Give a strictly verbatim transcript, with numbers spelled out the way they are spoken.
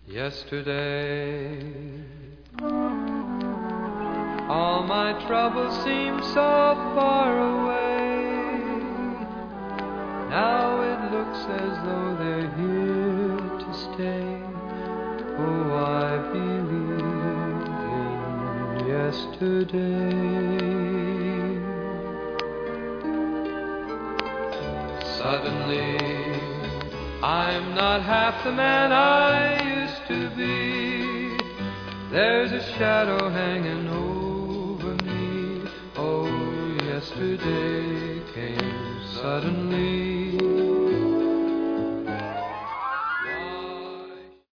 Yesterday, all my troubles seem so far away. Now it looks as though they're here to stay. Oh, I believe in yesterday. Suddenly, I'm not half the man I used to be. There's a shadow hanging over me. Oh, yesterday came suddenly.